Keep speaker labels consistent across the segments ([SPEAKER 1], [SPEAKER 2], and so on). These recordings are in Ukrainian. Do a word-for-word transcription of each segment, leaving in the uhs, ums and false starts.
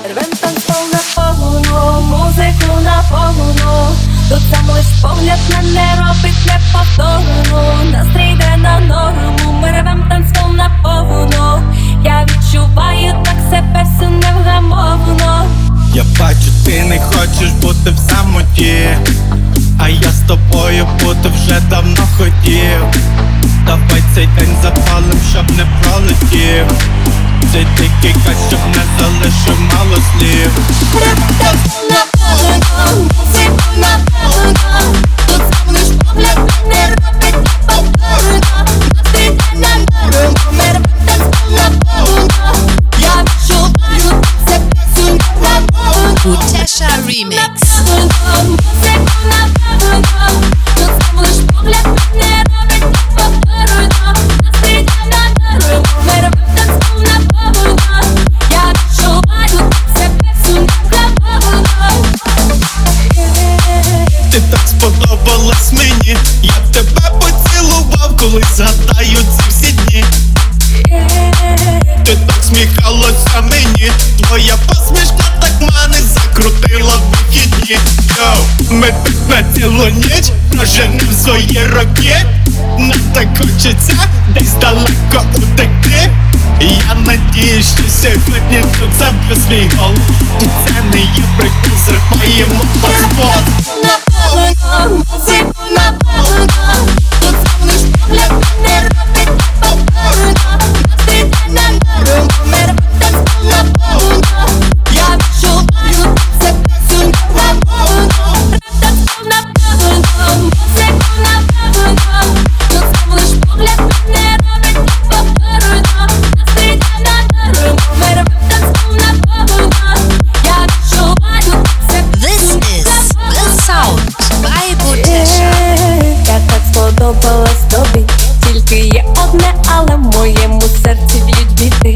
[SPEAKER 1] Рвем танцпол на повну, музику на повну. Тут сам лиш погляд мене робить неповторну. Настрій йде на норму, ми рвем танцпол на повну. Я відчуваю так себе всю невгамовно.
[SPEAKER 2] Я бачу, ти не хочеш бути в самоті, а я з тобою бути вже давно хотів. Давай цей день запалим, щоб не пролетів. Цей дикий кайф, щоб не залишив мало слів.
[SPEAKER 1] Танцпол на повну, музику на повну. Тут сам лиш погляд мене робить неповторно. Настрій йде на норму, ми рвем танцпол на повну. Я відчуваю себе всю невгамовно.
[SPEAKER 3] Buchecha Remix.
[SPEAKER 1] Музику на повну. Тут сам лиш погляд мене робить неповторно. Настрій йде на норму, ми рвем танцпол на повну. Я відчуваю себе всю невгамовно.
[SPEAKER 2] Ти так сподобалась мені, я тебе поцілував, коли згадаю ці всі дні. Ти так сміхалася мені, твоя посмішка так мене закрутила в вихідні. Йоу, ми так на цілу ніч проженем свої роки. Нам так хочеться десь далеко утекти. Я надіюсь, що сьогодні тут заб'ю свій гол. І це не є прикол, зриваємо паспорт.
[SPEAKER 1] На повну, музику на повну. Тут сам лиш погляд мене робить неповторно. Настрій йде на норму, ми рвем танцпол на повну. Я відчуваю себе всю невгамовно. Рвем танцпол на повну, музику на повну. Тут сам лиш погляд мене робить неповторно. Настрій йде на норму, ми рвем танцпол на повну. Я відчуваю себе
[SPEAKER 3] This is The Sound by Buchecha.
[SPEAKER 1] Я так сподобалась тобі, тільки є одне, але в моєму серці б'ють біти.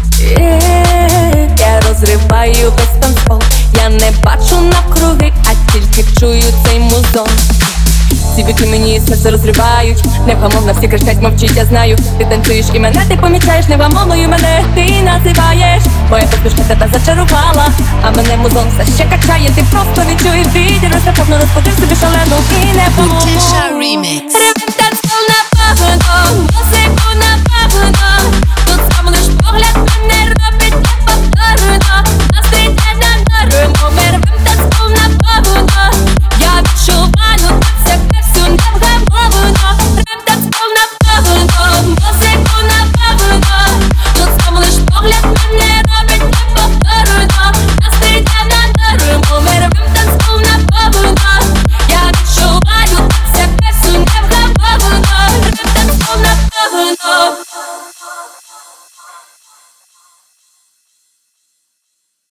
[SPEAKER 1] Я розриваю весь танцпол, я не бачу навкруги, а тільки чую цей музон. Ці віки мені серце розривають, невгамовно всі кричать, мовчить, я знаю. Ти танцюєш і мене ти помічаєш, невгамовною мене ти називаєш. Моя посмішка тебе зачарувала, а мене музон все ще качає. Ти просто відчуй відір, розповно розподив собі шалену і невгамовну.
[SPEAKER 3] Buchecha Remix.
[SPEAKER 1] Рвем